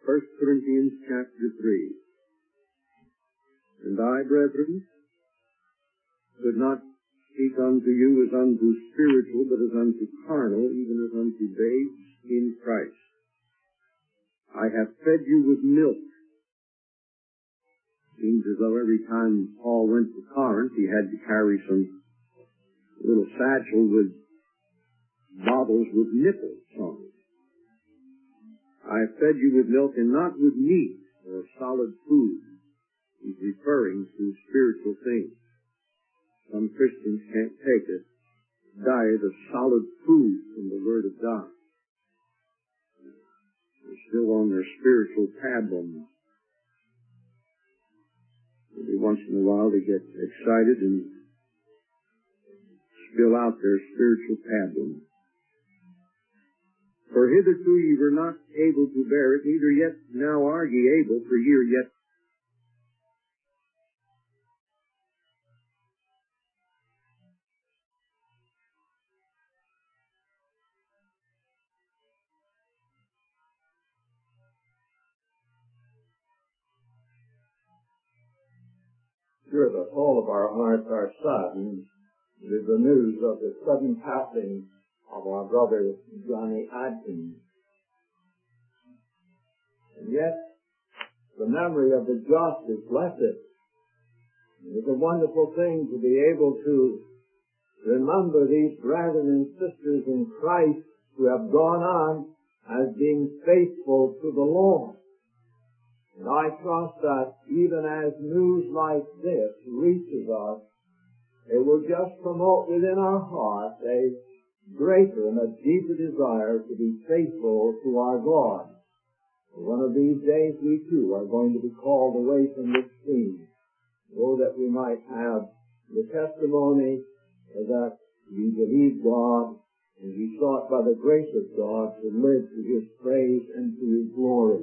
1 Corinthians chapter 3. And I, brethren, could not speak unto you as unto spiritual, but as unto carnal, even as unto babes in Christ. I have fed you with milk. Seems as though every time Paul went to Corinth, he had to carry some little satchel with bottles with nipples on it. I have fed you with milk and not with meat or solid food. He's referring to spiritual things. Some Christians can't take a diet of solid food from the Word of God. They're still on their spiritual pablum. Every once in a while they get excited and spill out their spiritual pablum. For hitherto ye were not able to bear it, neither yet now are ye able, for ye are yet sure that all of our hearts are saddened with the news of the sudden passing of our brother Johnny Adkins. And yet, the memory of the just is blessed. It is a wonderful thing to be able to remember these brethren and sisters in Christ who have gone on as being faithful to the Lord. And I trust that even as news like this reaches us, it will just promote within our hearts a greater and a deeper desire to be faithful to our God. One of these days we too are going to be called away from this scene, so that we might have the testimony that we believe God and we sought by the grace of God to live to His praise and to His glory.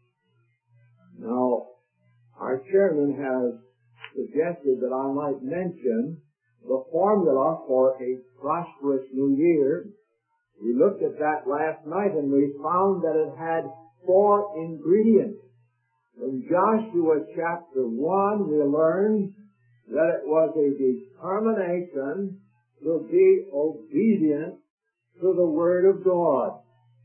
Now, our chairman has suggested that I might mention the formula for a prosperous new year. We looked at that last night and we found that it had 4 ingredients. From Joshua chapter 1 we learned that it was a determination to be obedient to the Word of God.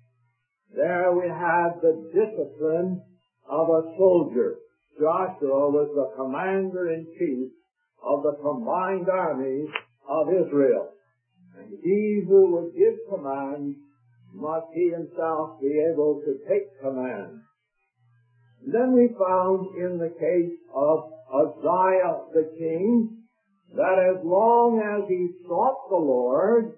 There we have the discipline of a soldier. Joshua was the commander-in-chief of the combined armies of Israel. And he who would give command must he himself be able to take command. And then we found in the case of Uzziah the king that as long as he sought the Lord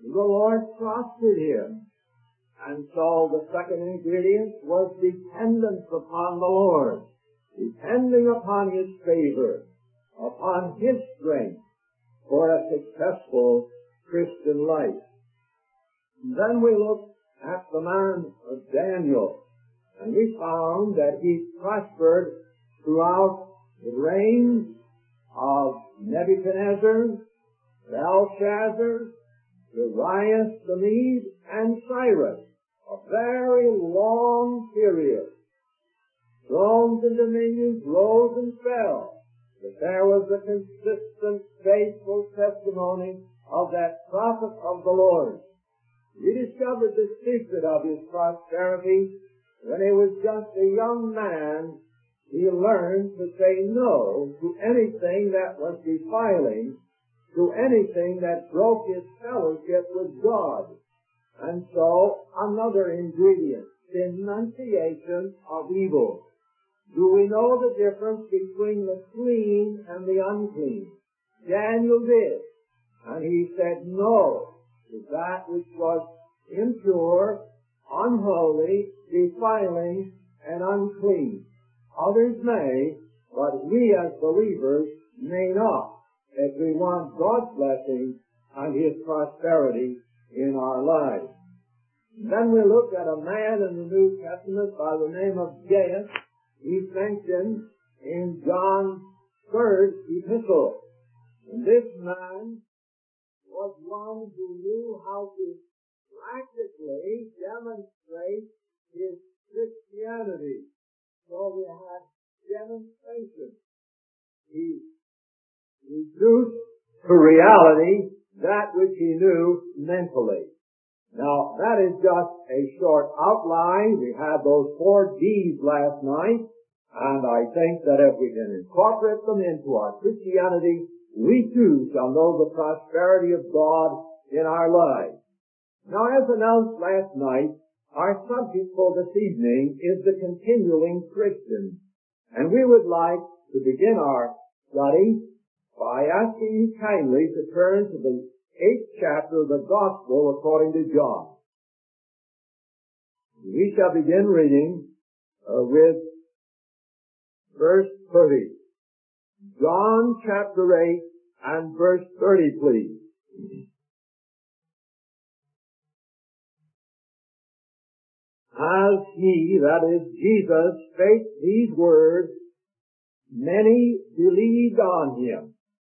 prospered him. And so the second ingredient was dependence upon the Lord, depending upon His favor, upon His strength for a successful Christian life. And then we looked at the man of Daniel, and we found that he prospered throughout the reigns of Nebuchadnezzar, Belshazzar, Darius the Mede, and Cyrus. A very long period. Thrones and dominions rose and fell, but there was a consistent, faithful testimony of that prophet of the Lord. We discovered the secret of his prosperity when he was just a young man. He learned to say no to anything that was defiling, to anything that broke his fellowship with God. And so, another ingredient, denunciation of evil. Do we know the difference between the clean and the unclean? Daniel did. And he said no to that which was impure, unholy, defiling, and unclean. Others may, but we as believers may not, if we want God's blessing and His prosperity in our lives. Then we look at a man in the New Testament by the name of Gaius. He's mentioned in John's 3rd epistle. And this man was one who knew how to practically demonstrate his Christianity. to reality that which he knew mentally. Now, that is just a short outline. We had those 4 D's last night, and I think that if we can incorporate them into our Christianity, we too shall know the prosperity of God in our lives. Now, as announced last night, our subject for this evening is the continuing Christian. And we would like to begin our study by asking you kindly to turn to the 8th chapter of the Gospel according to John. We shall begin reading with verse 30. John chapter 8 and verse 30, please. As he, that is Jesus, spake these words, many believed on him.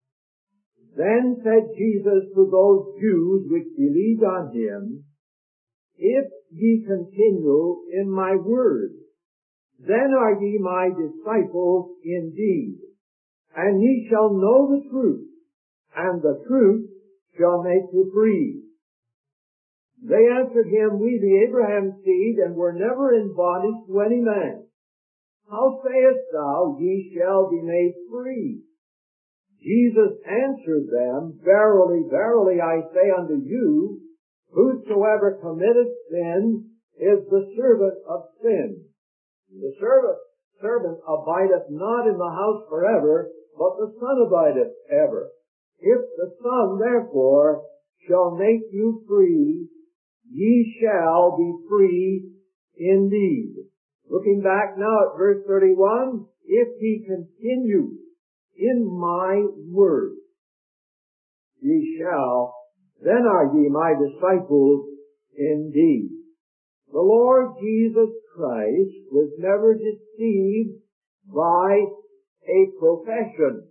Then said Jesus to those Jews which believed on him, if ye continue in my word, then are ye my disciples indeed, and ye shall know the truth, and the truth shall make you free. They answered him, we be Abraham's seed, and were never in bondage to any man. How sayest thou, ye shall be made free? Jesus answered them, verily, verily, I say unto you, whosoever committeth sin is the servant of sin. The servant abideth not in the house forever, but the Son abideth ever. If the Son, therefore, shall make you free, ye shall be free indeed. Looking back now at verse 31, if ye continue in my word, ye shall, then are ye my disciples indeed. The Lord Jesus Christ was never deceived by a profession.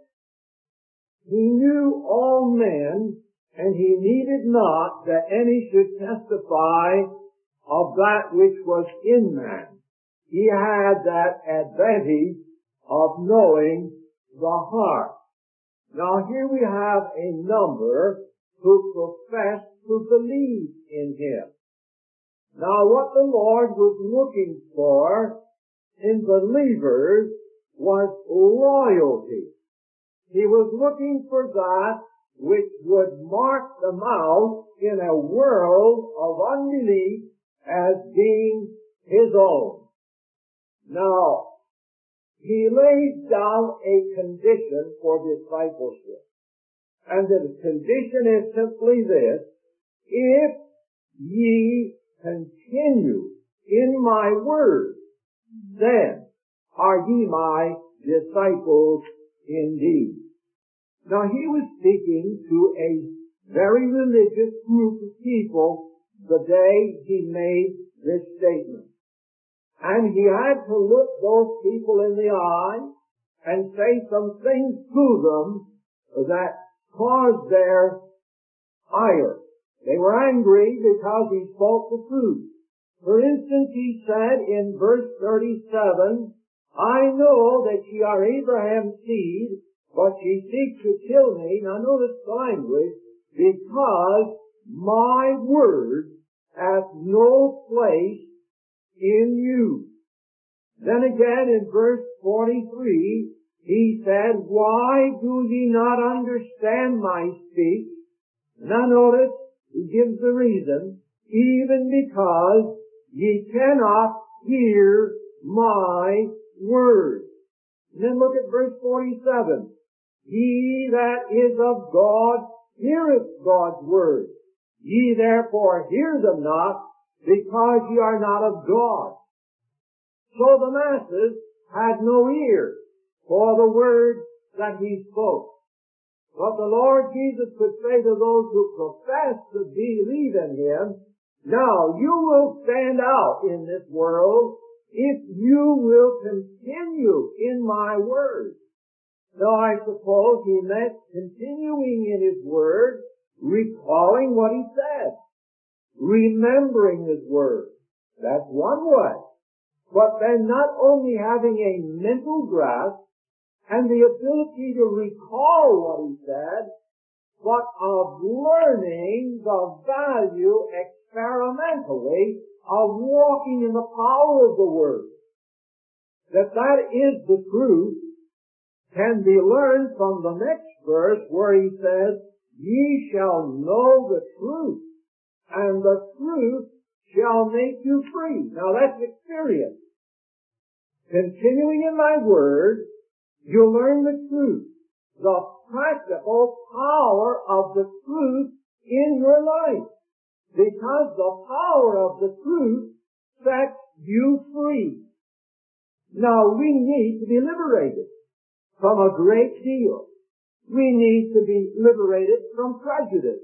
He knew all men, and he needed not that any should testify of that which was in man. He had that advantage of knowing the heart. Now here we have a number who profess to believe in him. Now what the Lord was looking for in believers was loyalty. He was looking for that which would mark them out in a world of unbelief as being his own. Now, he laid down a condition for discipleship. And the condition is simply this: if ye continue in my word, then are ye my disciples indeed. Now he was speaking to a very religious group of people the day he made this statement. And he had to look those people in the eye and say some things to them that caused their ire. They were angry because he spoke the truth. For instance, he said in verse 37, I know that ye are Abraham's seed, but ye seek to kill me. Now notice the language, because my word hath no place in you. Then again in verse 43, he said, why do ye not understand my speech? Now notice, he gives the reason, even because ye cannot hear my word. And then look at verse 47. He that is of God heareth God's word. Ye therefore hear them not, because ye are not of God. So the masses had no ear for the word that he spoke. But the Lord Jesus could say to those who profess to believe in him, now you will stand out in this world if you will continue in my word. Now I suppose he meant continuing in his word, recalling what he said, remembering his word. That's one way. But then not only having a mental grasp and the ability to recall what he said, but of learning the value experimentally of walking in the power of the Word. That is the truth can be learned from the next verse where he says, ye shall know the truth, and the truth shall make you free. Now that's experience. Continuing in my Word, you'll learn the truth, the practical power of the truth in your life. Because the power of the truth sets you free. Now we need to be liberated from a great deal. We need to be liberated from prejudice.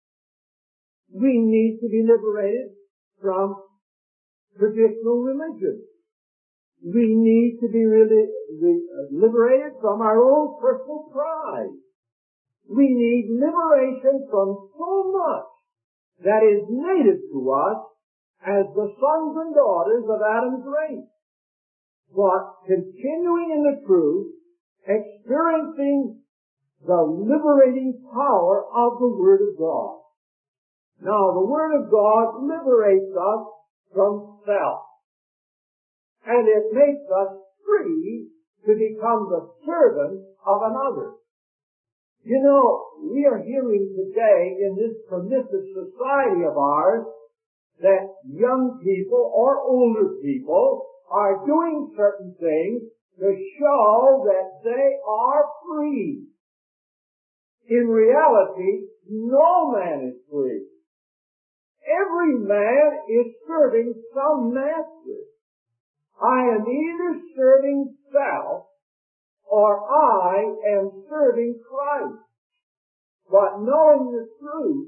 We need to be liberated from traditional religion. We need to be liberated from our own personal pride. We need liberation from so much that is native to us as the sons and daughters of Adam's race. But continuing in the truth, experiencing the liberating power of the Word of God. Now, the Word of God liberates us from self. And it makes us free to become the servant of another. You know, we are hearing today in this permissive society of ours that young people or older people are doing certain things to show that they are free. In reality, no man is free. Every man is serving some master. I am either serving self or I am serving Christ. But knowing the truth,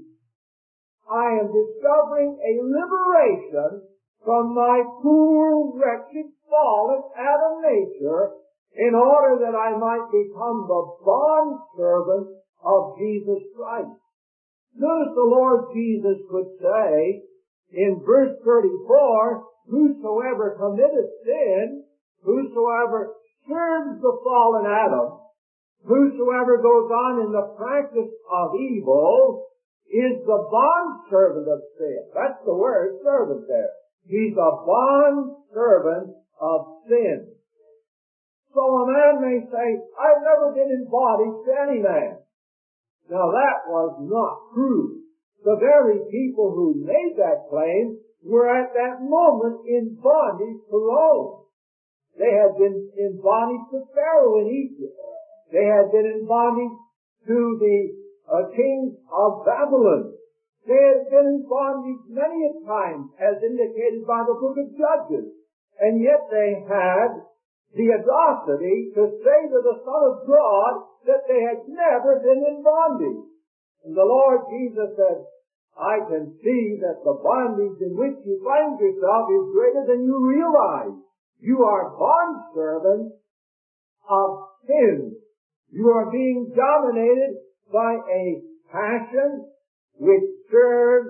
I am discovering a liberation from my poor, wretched, fallen Adam nature in order that I might become the bondservant of Jesus Christ. Notice the Lord Jesus could say in verse 34, whosoever committeth sin, whosoever serves the fallen Adam, whosoever goes on in the practice of evil, is the bondservant of sin. That's the word, servant there. He's a bondservant of sin. So a man may say, I've never been in bondage to any man. Now that was not true. The very people who made that claim were at that moment in bondage to Rome. They had been in bondage to Pharaoh in Egypt. They had been in bondage to the kings of Babylon. They had been in bondage many a time, as indicated by the book of Judges. And yet they had the audacity to say to the Son of God that they had never been in bondage. And the Lord Jesus said, I can see that the bondage in which you find yourself is greater than you realize. You are bondservants of sin. You are being dominated by a passion which serves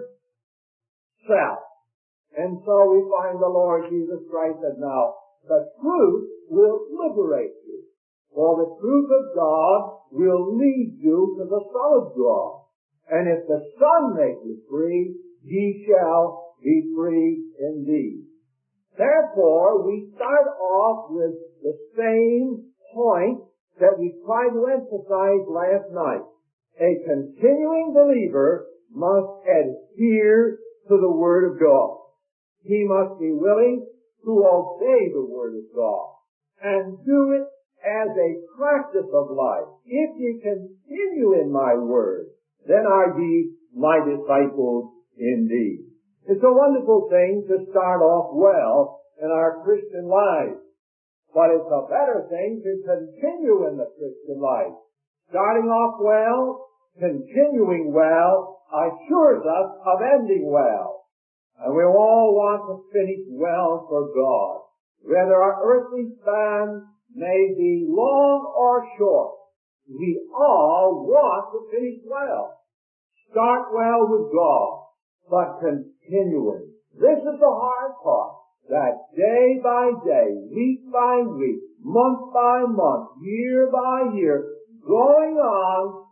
self. And so we find the Lord Jesus Christ said, now, the truth will liberate you. For the truth of God will lead you to the Son of God. And if the Son make you free, ye shall be free indeed. Therefore, we start off with the same point that we tried to emphasize last night. A continuing believer must adhere to the Word of God. He must be willing to obey the Word of God and do it as a practice of life. If ye continue in my Word, then are ye my disciples indeed. It's a wonderful thing to start off well in our Christian life. But it's a better thing to continue in the Christian life. Starting off well, continuing well, assures us of ending well. And we all want to finish well for God. Whether our earthly span may be long or short, we all want to finish well. Start well with God, but continuing. This is the hard part, that day by day, week by week, month by month, year by year, going on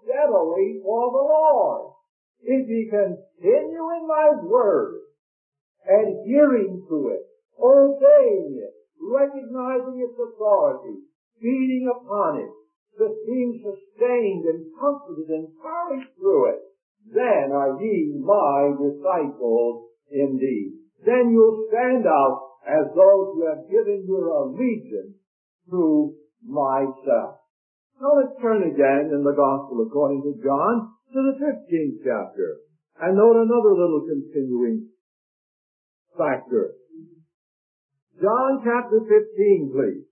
steadily for the Lord. If ye continue in my word, adhering to it, obeying it, recognizing its authority, feeding upon it, being sustained and comforted and carried through it, then are ye my disciples indeed. Then you'll stand out as those who have given your allegiance to myself. Now let's turn again in the Gospel according to John to the 15th chapter and note another little continuing factor. John chapter 15, please.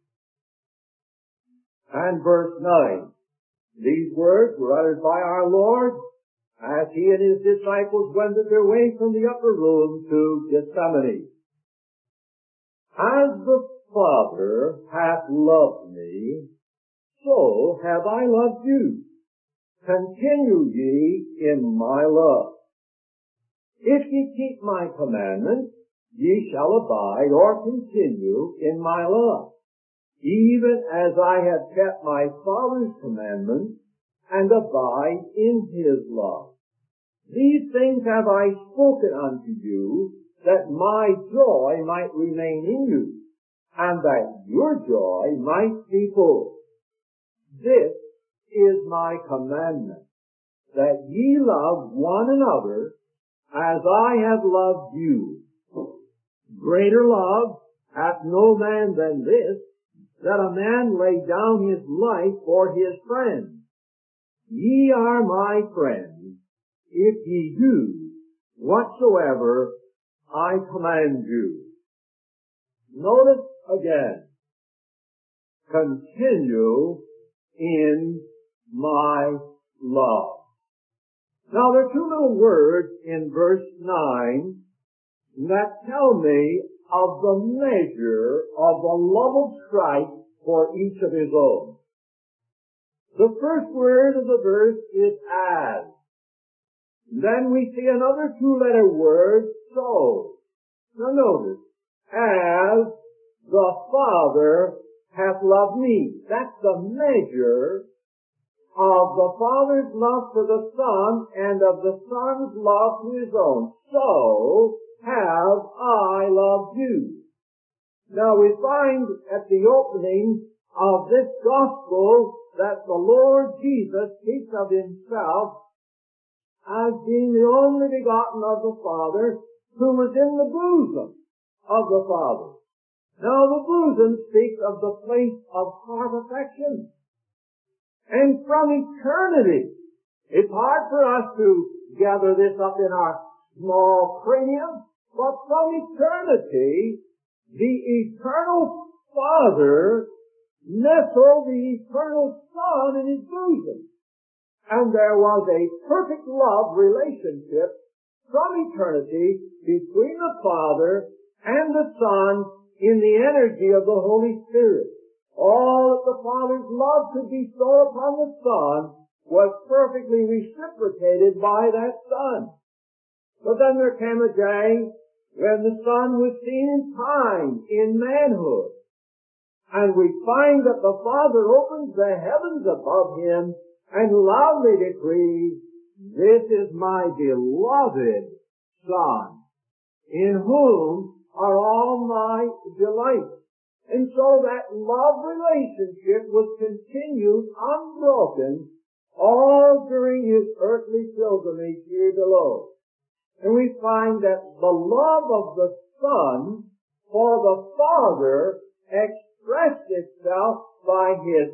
And verse 9. These words were uttered by our Lord as he and his disciples wended their way from the upper room to Gethsemane. As the Father hath loved me, so have I loved you. Continue ye in my love. If ye keep my commandments, ye shall abide or continue in my love, even as I have kept my Father's commandments and abide in his love. These things have I spoken unto you, that my joy might remain in you, and that your joy might be full. This is my commandment, that ye love one another as I have loved you. Greater love hath no man than this, that a man lay down his life for his friends. Ye are my friends, if ye do whatsoever I command you. Notice again, continue in my love. Now there are two little words in verse 9 that tell me of the measure of the love of Christ for each of his own. The first word of the verse is as. Then we see another two-letter word, so. Now notice, as the Father hath loved me. That's the measure of the Father's love for the Son and of the Son's love to his own. So have I loved you. Now we find at the opening of this gospel that the Lord Jesus speaks of himself as being the only begotten of the Father who was in the bosom of the Father. Now the bosom speaks of the place of heart affection. And from eternity, it's hard for us to gather this up in our small cranium, but from eternity, the eternal Father nestled the eternal Son in his bosom. And there was a perfect love relationship from eternity between the Father and the Son in the energy of the Holy Spirit. All that the Father's love could bestow upon the Son was perfectly reciprocated by that Son. But then there came a day when the Son was seen in time, in manhood. And we find that the Father opens the heavens above him and loudly decrees, "This is my beloved Son, in whom are all my delights." And so that love relationship was continued unbroken all during his earthly pilgrimage here below. And we find that the love of the Son for the Father expressed itself by his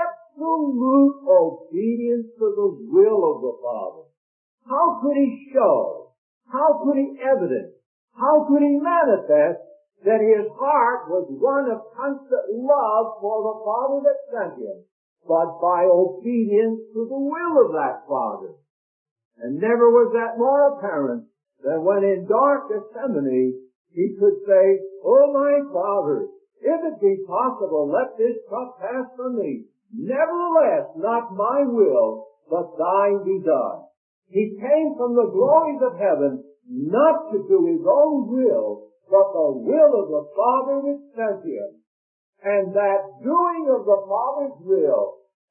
absolute obedience to the will of the Father. How could he show? How could he evidence? How could he manifest that his heart was one of constant love for the Father that sent him, but by obedience to the will of that Father? And never was that more apparent than when in dark Gethsemane he could say, "Oh my Father, if it be possible, let this cup pass from me. Nevertheless, not my will, but thine be done." He came from the glories of heaven not to do his own will, but the will of the Father which sent him. And that doing of the Father's will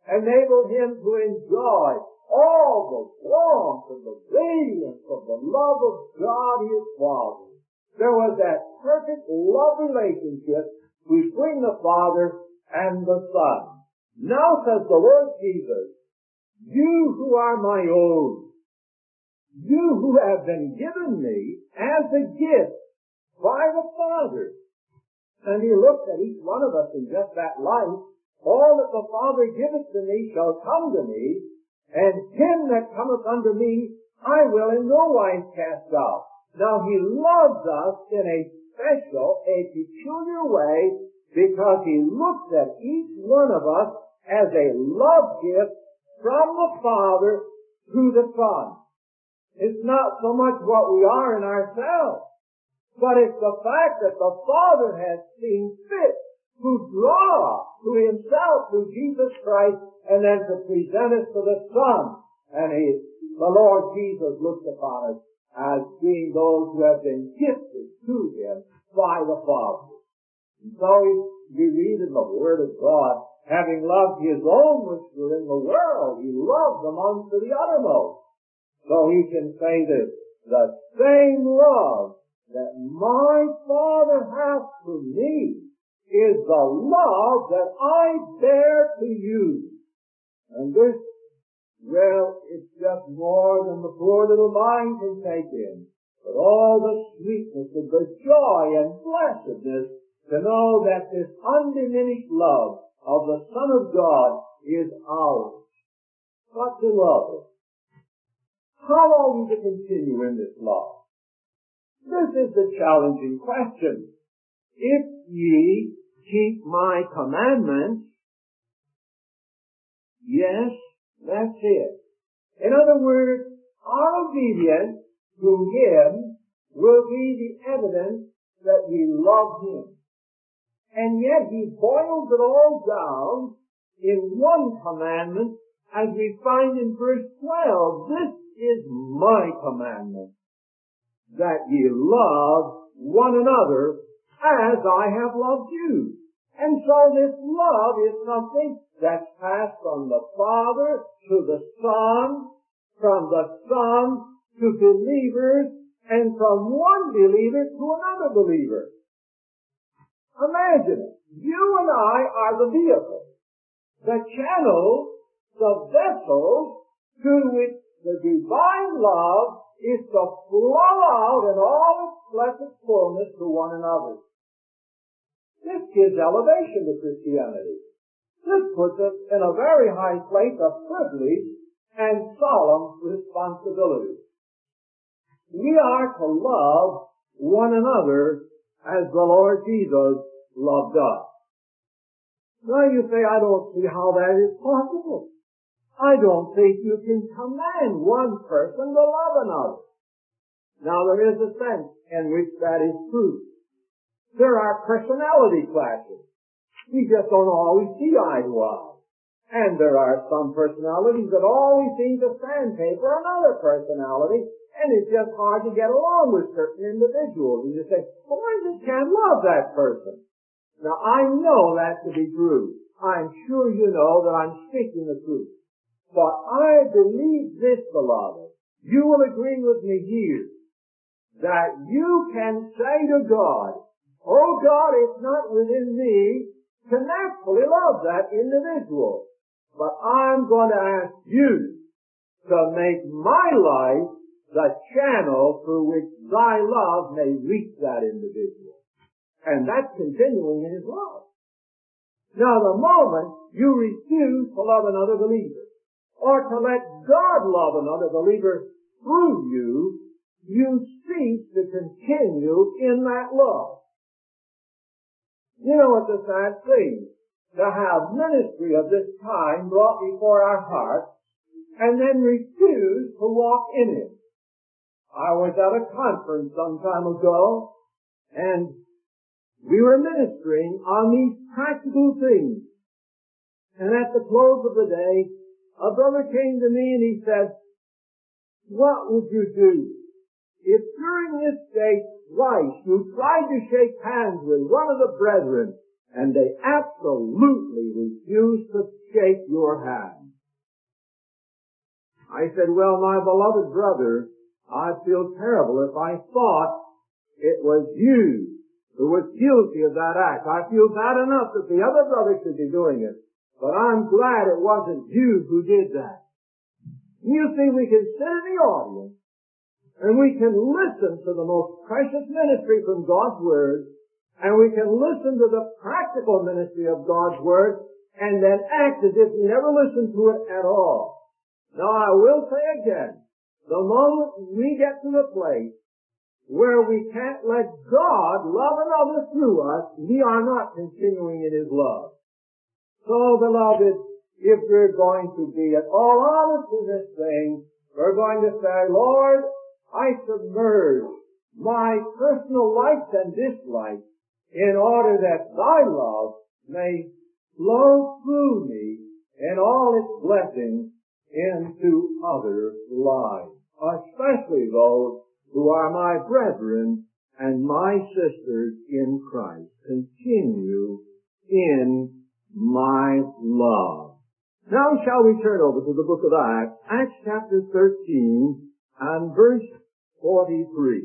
enabled him to enjoy all the warmth and the radiance of the love of God his Father. There was that perfect love relationship between the Father and the Son. Now says the Lord Jesus, you who are my own, you who have been given me as a gift by the Father. And he looked at each one of us in just that light. All that the Father giveth to me shall come to me, and him that cometh unto me I will in no wise cast out. Now he loves us in a special, a peculiar way, because he looks at each one of us as a love gift from the Father to the Son. It's not so much what we are in ourselves, but it's the fact that the Father has seen fit to draw us to himself through Jesus Christ and then to present us to the Son. And the Lord Jesus looks upon us as being those who have been gifted to him by the Father. And so we read in the Word of God, having loved his own which were in the world, he loved them unto the uttermost. So he can say this, the same love that my Father hath to me is the love that I bear to you. And this, well, it's just more than the poor little mind can take in. But all the sweetness and the joy and blessedness to know that this undiminished love of the Son of God is ours. But to love it. How are we to continue in this love? This is the challenging question. If ye keep my commandments, yes, that's it. In other words, our obedience to him will be the evidence that we love him. And yet he boils it all down in one commandment, as we find in verse 12. This is my commandment, that ye love one another as I have loved you. And so this love is something that's passed from the Father to the Son, from the Son to believers, and from one believer to another believer. Imagine it. You and I are the vehicle, the channel, the vessel through which the divine love is to flow out in all its blessed fullness to one another. This gives elevation to Christianity. This puts us in a very high place of privilege and solemn responsibility. We are to love one another as the Lord Jesus loved us. Now you say, I don't see how that is possible. I don't think you can command one person to love another. Now there is a sense in which that is true. There are personality clashes. We just don't always see eye to eye. And there are some personalities that always seem to sandpaper another personality, and it's just hard to get along with certain individuals. And you say, well, I just can't love that person. Now, I know that to be true. I'm sure you know that I'm speaking the truth. But I believe this, beloved. You will agree with me here, that you can say to God, oh God, it's not within me to naturally love that individual. But I'm going to ask you to make my life the channel through which thy love may reach that individual. And that's continuing in his love. Now, the moment you refuse to love another believer, or to let God love another believer through you, you cease to continue in that love. You know, it's a sad thing to have ministry of this kind brought before our hearts and then refuse to walk in it. I was at a conference some time ago, and we were ministering on these practical things. And at the close of the day, a brother came to me and he said, what would you do if during this day twice you tried to shake hands with one of the brethren and they absolutely refuse to shake your hand. I said, well, my beloved brother, I'd feel terrible if I thought it was you who was guilty of that act. I feel bad enough that the other brother should be doing it, but I'm glad it wasn't you who did that. You see, we can sit in the audience and we can listen to the most precious ministry from God's Word, and we can listen to the practical ministry of God's Word, and then act as if we never listened to it at all. Now, I will say again, the moment we get to the place where we can't let God love another through us, we are not continuing in His love. So, beloved, if we're going to be at all honest in this thing, we're going to say, Lord, I submerge my personal likes and dislikes in order that Thy love may flow through me in all its blessings into other lives, especially those who are my brethren and my sisters in Christ. Continue in my love. Now shall we turn over to the book of Acts, Acts chapter 13 and verse 43.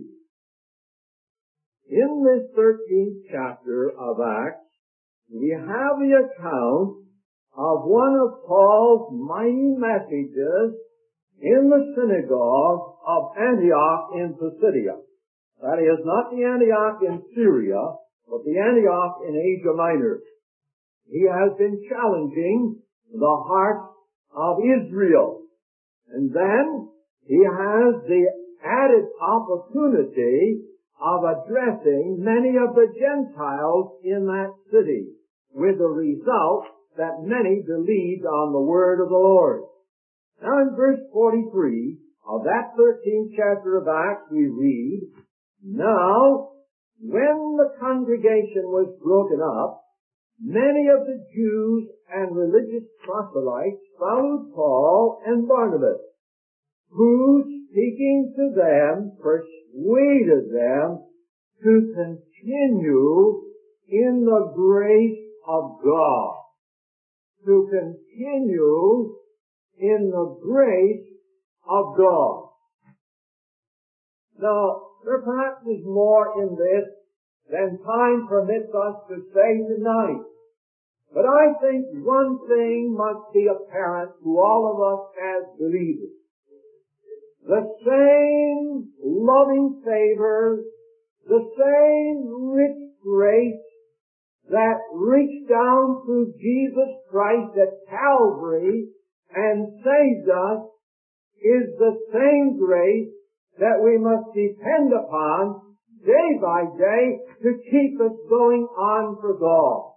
In this 13th chapter of Acts, we have the account of one of Paul's mighty messages in the synagogue of Antioch in Pisidia. That is, not the Antioch in Syria, but the Antioch in Asia Minor. He has been challenging the heart of Israel. And then he has the added opportunity of addressing many of the Gentiles in that city, with the result that many believed on the word of the Lord. Now in verse 43 of that 13th chapter of Acts we read, Now, when the congregation was broken up, many of the Jews and religious proselytes followed Paul and Barnabas, who, speaking to them, persuaded them to continue in the grace of God. To continue in the grace of God. Now, there perhaps is more in this than time permits us to say tonight. But I think one thing must be apparent to all of us as believers. The same loving favor, the same rich grace that reached down through Jesus Christ at Calvary and saved us is the same grace that we must depend upon day by day to keep us going on for God.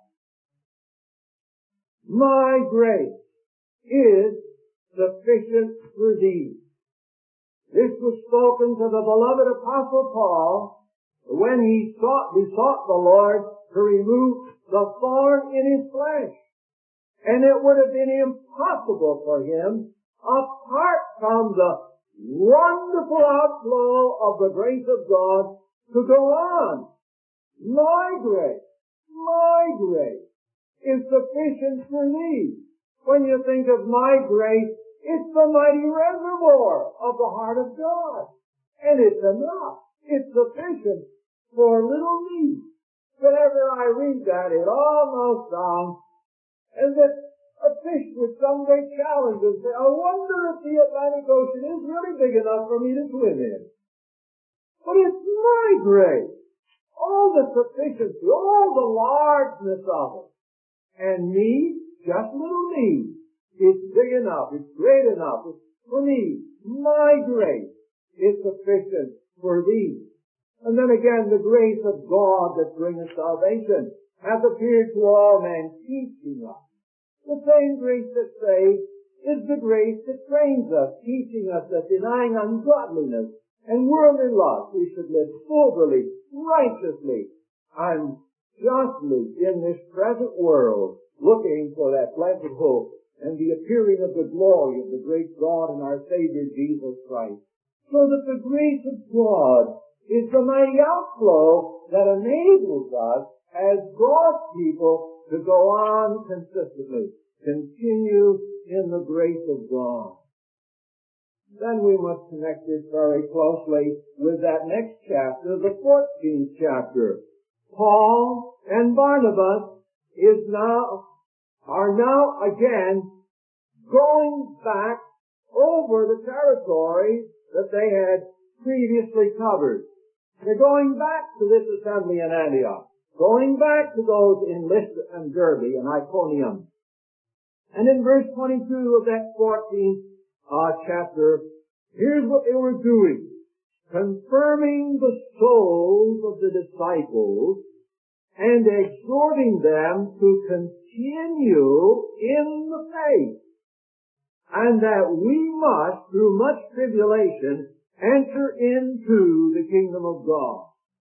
My grace is sufficient for thee. This was spoken to the beloved Apostle Paul when he besought the Lord to remove the thorn in his flesh. And it would have been impossible for him, apart from the wonderful outflow of the grace of God, to go on. My grace is sufficient for thee. When you think of my grace, it's the mighty reservoir of the heart of God. And it's enough. It's sufficient for little me. Whenever I read that, it almost sounds as if a fish would someday challenge and say, I wonder if the Atlantic Ocean is really big enough for me to swim in. But it's my grace. All the sufficiency, all the largeness of it. And me, just little me. It's big enough. It's great enough. It's for me. My grace is sufficient for thee. And then again, the grace of God that bringeth salvation hath appeared to all men, teaching us. The same grace that saves is the grace that trains us, teaching us that denying ungodliness and worldly lust, we should live soberly, righteously, and justly in this present world, looking for that blessed hope and the appearing of the glory of the great God and our Savior Jesus Christ. So that the grace of God is the mighty outflow that enables us as God's people to go on consistently, continue in the grace of God. Then we must connect this very closely with that next chapter, the 14th chapter. Paul and Barnabas are now again going back over the territory that they had previously covered. They're going back to this assembly in Antioch, going back to those in Lystra and Derbe and Iconium. And in verse 22 of that 14th chapter, here's what they were doing: confirming the souls of the disciples and exhorting them to continue in the faith, and that we must, through much tribulation, enter into the kingdom of God.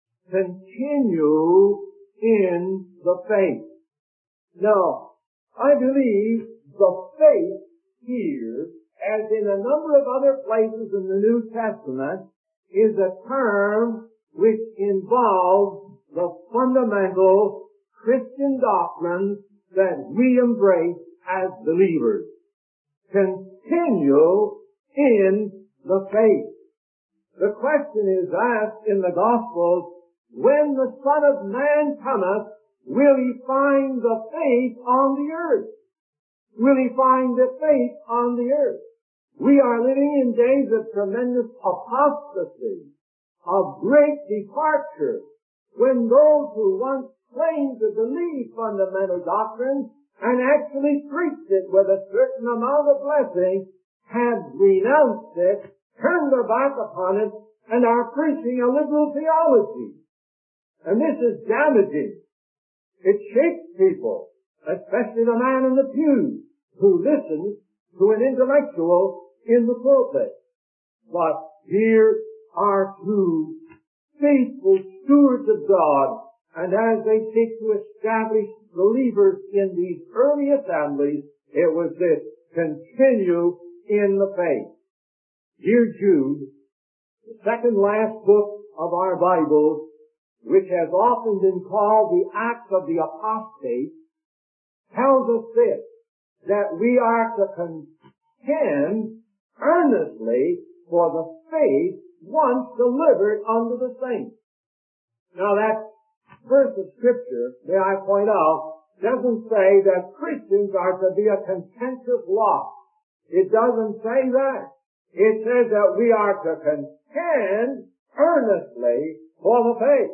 Continue in the faith. Now, I believe the faith here, as in a number of other places in the New Testament, is a term which involves the fundamental Christian doctrines that we embrace as believers. Continue in the faith. The question is asked in the Gospels, when the Son of Man cometh, will he find the faith on the earth? Will he find the faith on the earth? We are living in days of tremendous apostasy, of great departure, when those who once claimed to believe fundamental doctrines and actually preached it with a certain amount of blessing have renounced it, turned their back upon it, and are preaching a liberal theology. And this is damaging. It shakes people, especially the man in the pew who listens to an intellectual in the pulpit. But here are two faithful stewards of God, and as they seek to establish believers in these early assemblies, it was this: continue in the faith. Dear Jude, the second last book of our Bible, which has often been called the Acts of the Apostate, tells us this, that we are to contend earnestly for the faith once delivered unto the saints. Now that verse of Scripture, may I point out, doesn't say that Christians are to be a contentious lot. It doesn't say that. It says that we are to contend earnestly for the faith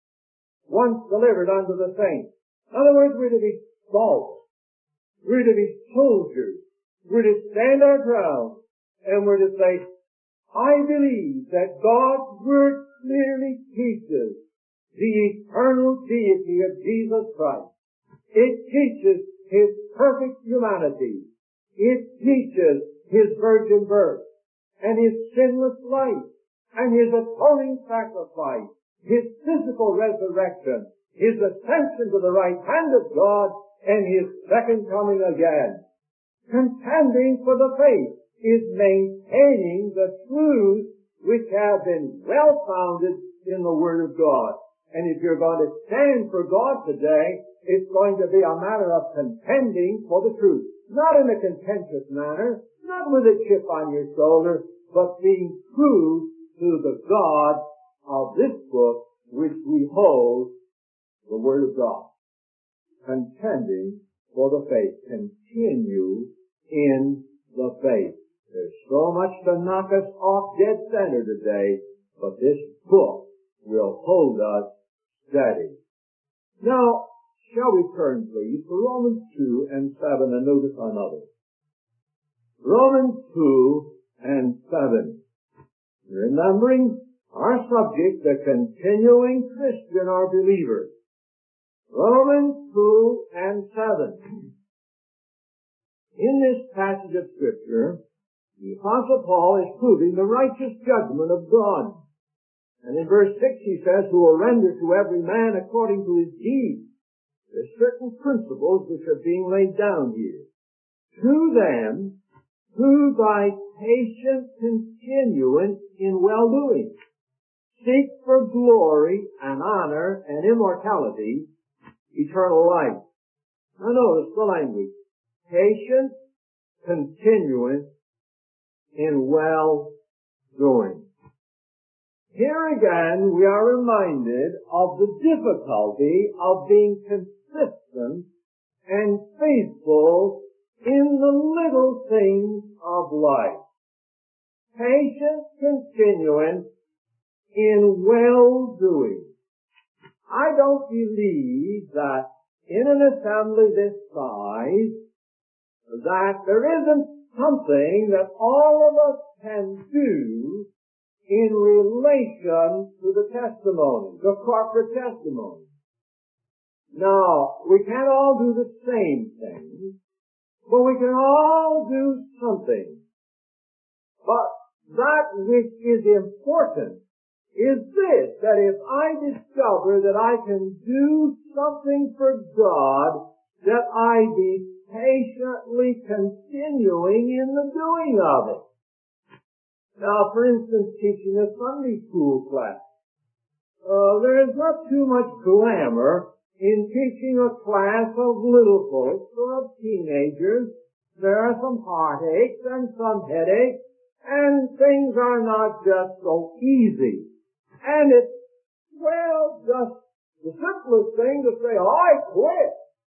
once delivered unto the saints. In other words, we're to be salt. We're to be soldiers. We're to stand our ground, and we're to say, I believe that God's Word clearly teaches the eternal deity of Jesus Christ. It teaches His perfect humanity. It teaches His virgin birth, and His sinless life, and His atoning sacrifice, His physical resurrection, His ascension to the right hand of God, and His second coming again. Contending for the faith is maintaining the truths which have been well founded in the Word of God. And if you're going to stand for God today, it's going to be a matter of contending for the truth. Not in a contentious manner, not with a chip on your shoulder, but being true to the God of this book, which we hold the Word of God. Contending for the faith. Continue in the faith. There's so much to knock us off dead center today, but this book will hold us steady. Now, shall we turn, please, to Romans 2 and 7 and notice another. Romans 2 and 7. Remembering our subject, the continuing Christian or believer. Romans 2 and 7. In this passage of Scripture, the Apostle Paul is proving the righteous judgment of God. And in verse 6 he says, who will render to every man according to his deeds. There's certain principles which are being laid down here. To them, who by patient continuance in well-doing seek for glory and honor and immortality, eternal life. Now notice the language. Patience, continuance in well-doing. Here again, we are reminded of the difficulty of being consistent and faithful in the little things of life. Patient continuance in well-doing. I don't believe that in an assembly this size that there isn't something that all of us can do in relation to the testimony, the corporate testimony. Now, we can't all do the same thing, but we can all do something. But that which is important is this, that if I discover that I can do something for God, that I be patiently continuing in the doing of it. Now, for instance, teaching a Sunday school class. There is not too much glamour in teaching a class of little folks or of teenagers. There are some heartaches and some headaches, and things are not just so easy. And it's, well, just the simplest thing to say, I quit.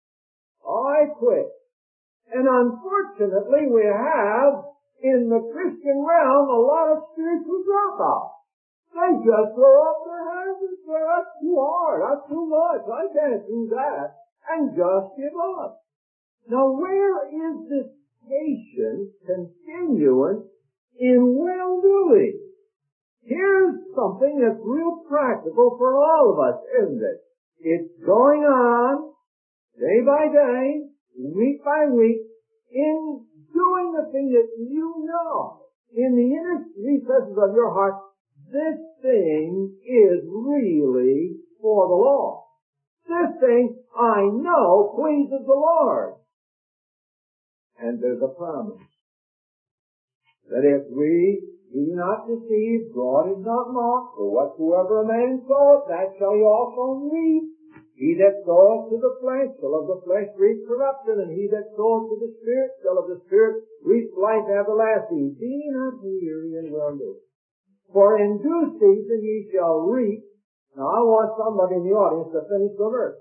And unfortunately, we have in the Christian realm a lot of spiritual dropouts. They just throw up their hands and say, that's too hard, that's too much, I can't do that, and just give up. Now, where is this patience, continuance in well-doing? Here's something that's real practical for all of us, isn't it? It's going on day by day, week by week, in doing the thing that you know in the inner recesses of your heart, this thing is really for the Lord. This thing I know pleases the Lord. And there's a promise that if we be not deceived, God is not mocked, for whatsoever a man soweth, that shall he also reap. He that soweth to the flesh shall of the flesh reap corruption, and he that soweth to the Spirit shall of the Spirit reap life everlasting. Be not weary in well-doing, for in due season ye shall reap. Now I want somebody in the audience to finish the verse.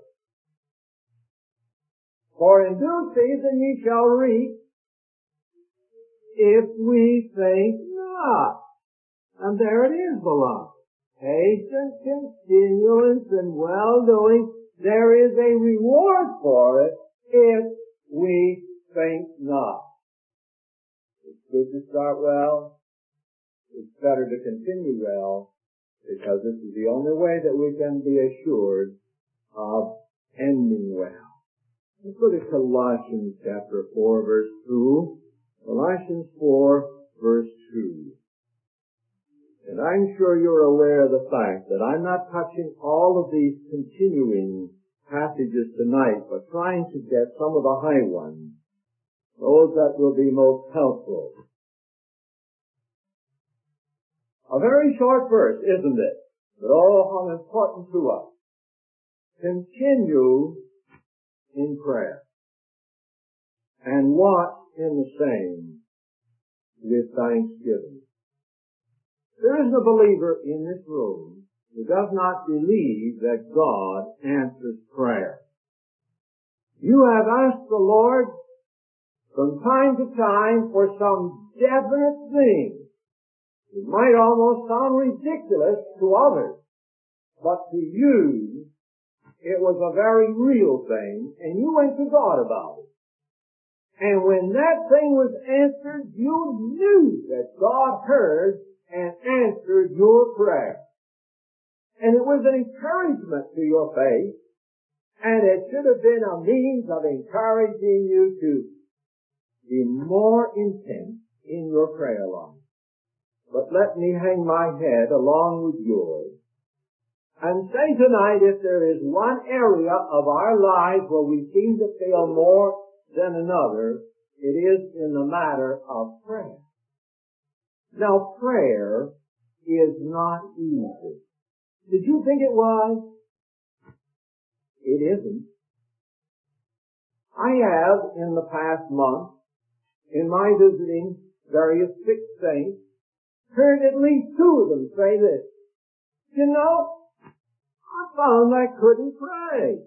For in due season ye shall reap, if we think not. And there it is, beloved. Patience, continuance, and well-doing. There is a reward for it if we think not. It's good to start well. It's better to continue well, because this is the only way that we can be assured of ending well. Let's look at Colossians chapter 4, verse 2. Colossians 4, verse 2. And I'm sure you're aware of the fact that I'm not touching all of these continuing passages tonight, but trying to get some of the high ones, those that will be most helpful. A very short verse, isn't it? But oh, how important to us. Continue in prayer. And watch in the same with thanksgiving. There isn't a believer in this room who does not believe that God answers prayer. You have asked the Lord from time to time for some definite thing. It might almost sound ridiculous to others, but to you, it was a very real thing, and you went to God about it. And when that thing was answered, you knew that God heard and answered your prayer. And it was an encouragement to your faith, and it should have been a means of encouraging you to be more intense in your prayer life. But let me hang my head along with yours and say tonight, if there is one area of our lives where we seem to fail more than another, it is in the matter of prayer. Now, prayer is not easy. Did you think it was? It isn't. I have, in the past month, in my visiting various sick saints, heard at least two of them say this: you know, I found I couldn't pray.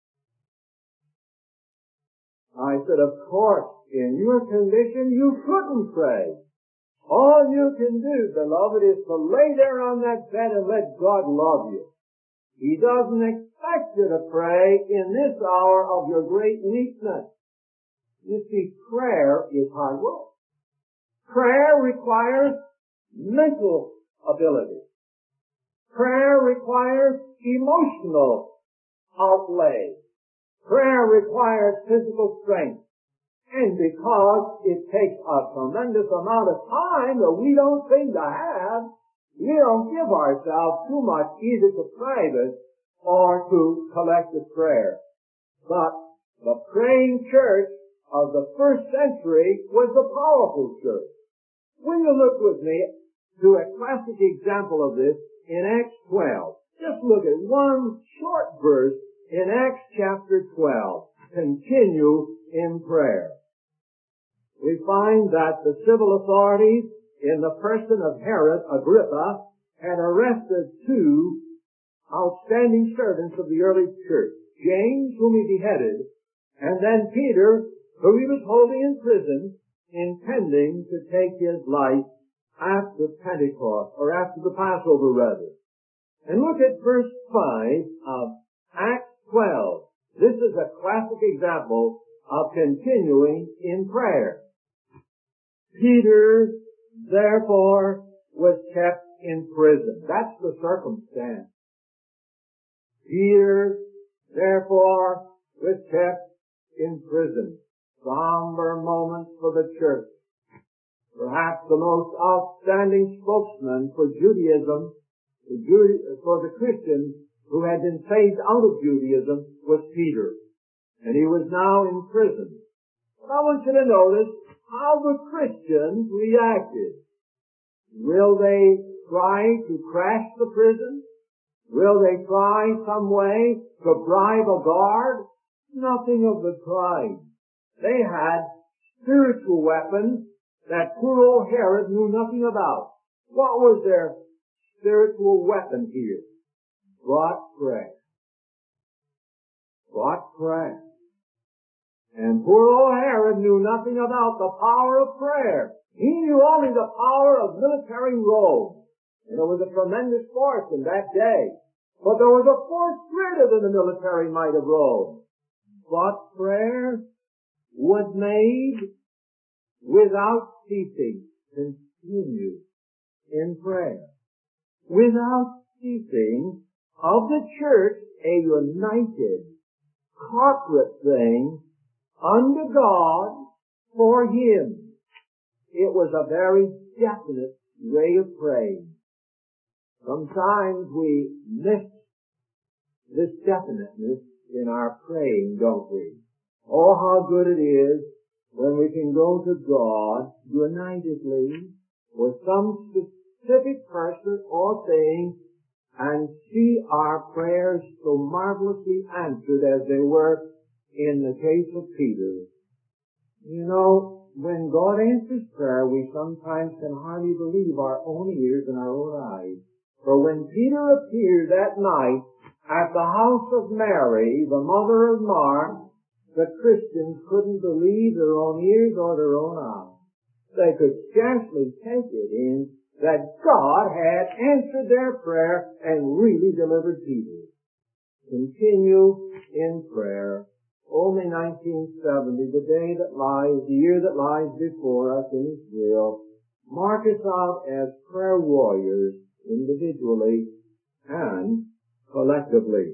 I said, of course, in your condition, you couldn't pray. All you can do, beloved, is to lay there on that bed and let God love you. He doesn't expect you to pray in this hour of your great weakness. You see, prayer is hard work. Prayer requires mental ability. Prayer requires emotional outlay. Prayer requires physical strength. And because it takes a tremendous amount of time that we don't seem to have, we don't give ourselves too much either to private or to collective prayer. But the praying church of the first century was a powerful church. Will you look with me to a classic example of this in Acts 12? Just look at one short verse in Acts chapter 12. Continue in prayer. We find that the civil authorities, in the person of Herod Agrippa, had arrested two outstanding servants of the early church: James, whom he beheaded, and then Peter, whom he was holding in prison, intending to take his life after Pentecost, or after the Passover rather. And look at verse 5 of Acts 12. This is a classic example of continuing in prayer. Peter, therefore, was kept in prison. That's the circumstance. Peter, therefore, was kept in prison. Somber moment for the church. Perhaps the most outstanding spokesman for Judaism, for the Christians who had been saved out of Judaism, was Peter. And he was now in prison. But I want you to notice how the Christians reacted. Will they try to crash the prison? Will they try some way to bribe a guard? Nothing of the kind. They had spiritual weapons that poor old Herod knew nothing about. What was their spiritual weapon here? God's prayer. God's prayer. And poor old Herod knew nothing about the power of prayer. He knew only the power of military Rome. And there was a tremendous force in that day. But there was a force greater than the military might of Rome. But prayer was made without ceasing. Continue in prayer. Without ceasing, of the church, a united, corporate thing, under God, for Him. It was a very definite way of praying. Sometimes we miss this definiteness in our praying, don't we? Oh, how good it is when we can go to God unitedly with some specific person or thing and see our prayers so marvelously answered as they were in the case of Peter. You know, when God answers prayer, we sometimes can hardly believe our own ears and our own eyes. For when Peter appeared that night at the house of Mary, the mother of Mark, the Christians couldn't believe their own ears or their own eyes. They could scarcely take it in that God had answered their prayer and really delivered Peter. Continue in prayer. Only 1970, the day that lies, the year that lies before us in His will, mark us out as prayer warriors individually and collectively.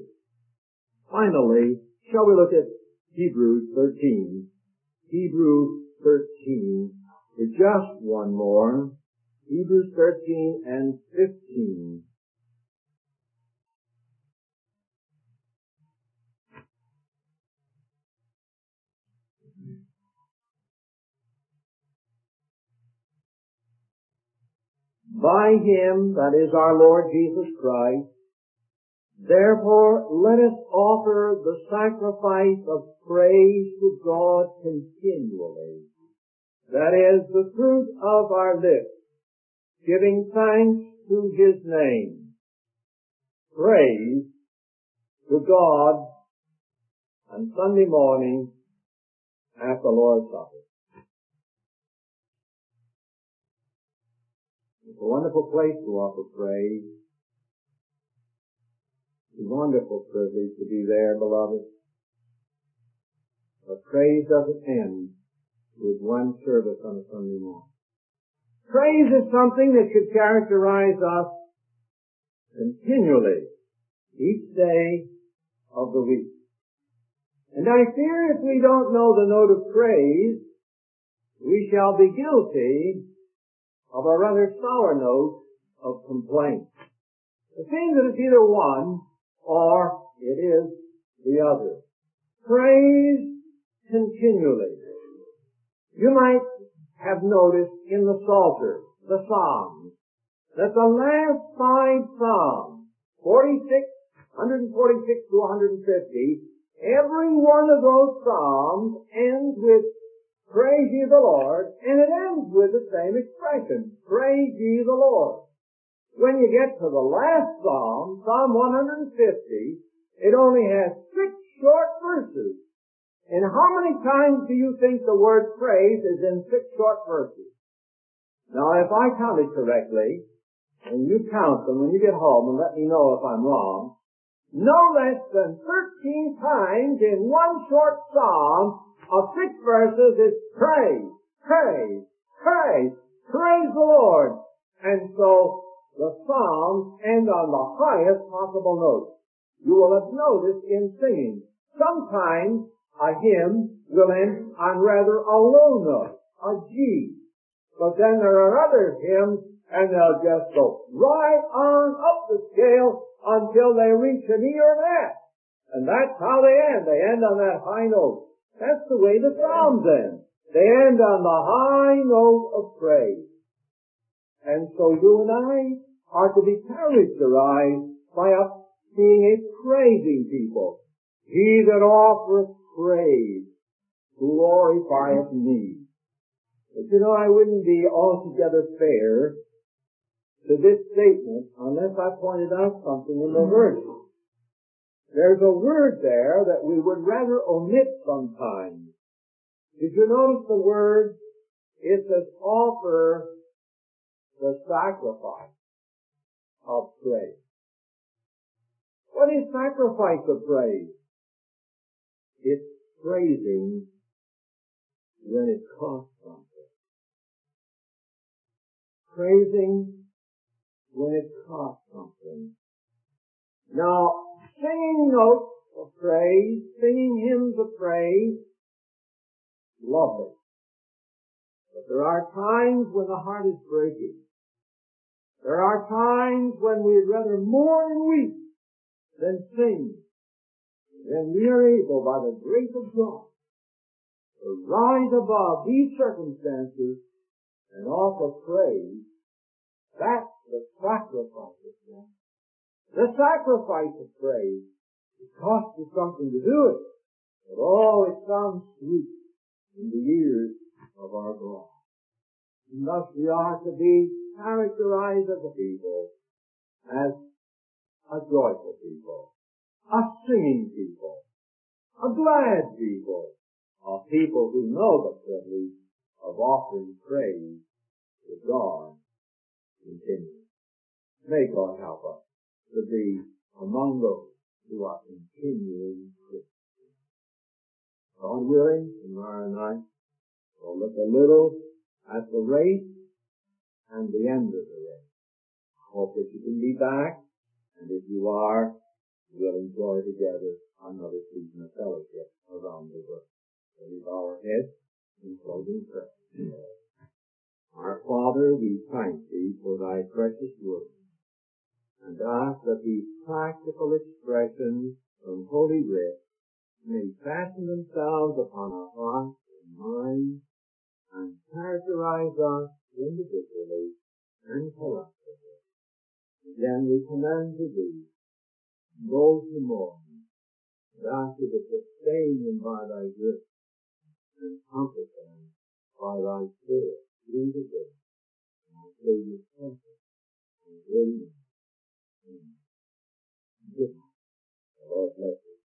Finally, shall we look at Hebrews 13? Hebrews 13, just one more. Hebrews 13 and 15. By Him, that is our Lord Jesus Christ, Therefore, let us offer the sacrifice of praise to God continually. That is the fruit of our lips, giving thanks to His name. Praise to God on Sunday morning at the Lord's Supper. It's a wonderful place to offer praise. It's a wonderful privilege to be there, beloved. But praise doesn't end with one service on a Sunday morning. Praise is something that should characterize us continually, each day of the week. And I fear if we don't know the note of praise, we shall be guilty of a rather sour note of complaint. It seems that it's either one or it is the other. Praise continually. You might have noticed in the Psalter, the Psalms, that the last 5 Psalms, 146 to 150, every one of those Psalms ends with praise ye the Lord, and it ends with the same expression, praise ye the Lord. When you get to the last Psalm, Psalm 150, it only has 6 short verses. And how many times do you think the word praise is in 6 short verses? Now, if I counted correctly, and you count them when you get home and let me know if I'm wrong, no less than 13 times in one short psalm of 6 verses is praise, praise, praise, praise the Lord. And so the psalms end on the highest possible note. You will have noticed in singing, sometimes a hymn will end on rather a low note, a G. But then there are other hymns, and they'll just go right on up the scale until they reach an E or an F. And that's how they end. They end on that high note. That's the way the Psalms end. They end on the high note of praise. And so you and I are to be characterized by us being a praising people. He that offereth praise glorifieth me. But you know, I wouldn't be altogether fair to this statement unless I pointed out something in the verse. There's a word there that we would rather omit sometimes. Did you notice the word? It says offer the sacrifice of praise. What is sacrifice of praise? It's praising when it costs something. Praising when it costs something. Now, singing notes of praise, singing hymns of praise, lovely. But there are times when the heart is breaking. There are times when we'd rather mourn and weep than sing. Then we are able, by the grace of God, to rise above these circumstances and offer praise. That's the sacrifice of praise. The sacrifice of praise. It costs you something to do it. But oh, it sounds sweet in the ears of our God. And thus we are to be characterized as a people, as a joyful people, a singing people, a glad people, a people who know the privilege of offering praise to God continually. May God help us to be among those who are continuing Christians. God willing, tomorrow night we'll look a little at the race and the end of the race. I hope that you can be back, and if you are, we'll enjoy together another season of fellowship around the world. So we bow our heads in closing prayer. Our Father, we thank Thee for Thy precious word, and ask that these practical expressions from Holy Writ may fasten themselves upon our hearts and minds and characterize us individually and collectively. Again we commend to Thee go to morn, and ask you to sustain them by thy grace, and comfort them by thy spirit through the day. And I say you comfort and amen.